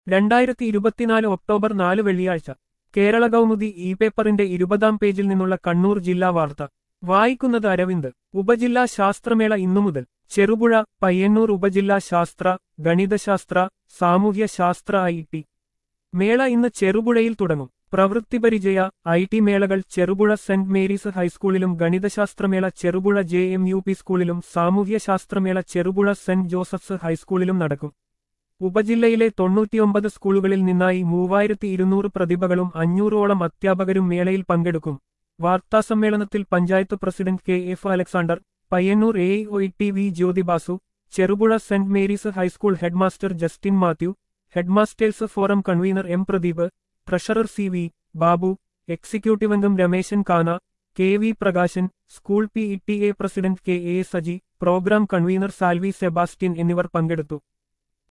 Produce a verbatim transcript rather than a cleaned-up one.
രണ്ടായിരത്തി ഇരുപത്തിനാല് ഒക്ടോബർ നാല് വെള്ളിയാഴ്ച കേരള കൗമുദി ഇ പേപ്പറിന്റെ ഇരുപതാം പേജിൽ നിന്നുള്ള കണ്ണൂർ ജില്ലാ വാർത്ത വായിക്കുന്നത് അരവിന്ദ്. ഉപജില്ലാ ശാസ്ത്രമേള ഇന്നു മുതൽ ചെറുപുഴ പയ്യന്നൂർ ഉപജില്ലാ ശാസ്ത്ര ഗണിതശാസ്ത്ര സാമൂഹ്യ ശാസ്ത്ര ഐ ടി മേള ഇന്ന് ചെറുപുഴയിൽ തുടങ്ങും. പ്രവൃത്തിപരിചയ ഐ ടി മേളകൾ ചെറുപുഴ സെന്റ് മേരീസ് ഹൈസ്കൂളിലും ഗണിതശാസ്ത്രമേള Cherupuzha J M U P സ്കൂളിലും സാമൂഹ്യശാസ്ത്രമേള ചെറുപുഴ സെന്റ് ജോസഫ്സ് ഹൈസ്കൂളിലും നടക്കും. ഉപജില്ലയിലെ തൊണ്ണൂറ്റിയൊമ്പത് സ്കൂളുകളിൽ നിന്നായി മൂവായിരത്തി ഇരുന്നൂറ് പ്രതിഭകളും അഞ്ഞൂറോളം അധ്യാപകരും മേളയിൽ പങ്കെടുക്കും. വാർത്താസമ്മേളനത്തിൽ panchayat president K F Alexander, Payyanur A O T V Jyothibasu, Cherupuzha saint Mary's high school headmaster Justin Mathew, headmasters forum convener M Pradeep, treasurer C V Babu, executive അംഗം Rameshan Kana, K V Prakashan, school P E T A president K A Saji, programme convener Salvi Sebastian എന്നിവർ പങ്കെടുത്തു.